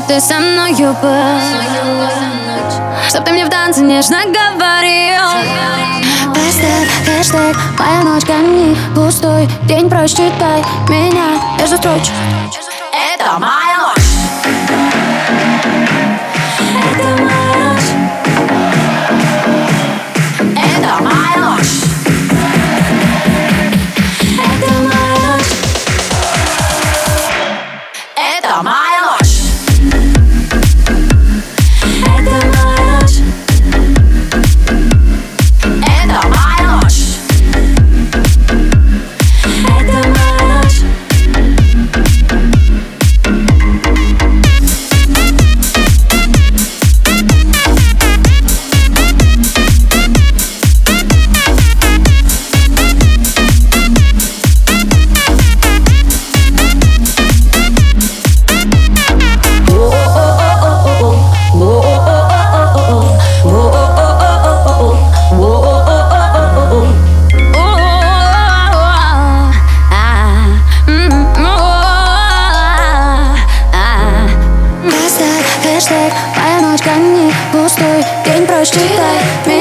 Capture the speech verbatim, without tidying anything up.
ты со мною был, чтоб ты мне в танце нежно говорил. Хэштег, хэштег, моя ночь гони, пустой день, просчитай меня между строчек. Это моя ночь. Это моя ночь. Это моя ночь. Это моя ночь. Это моя ночь. Это моя ночь. Это моя ночь. Это моя ночь. Хэштег, моя ночь гони, пустой день, просчитай меня.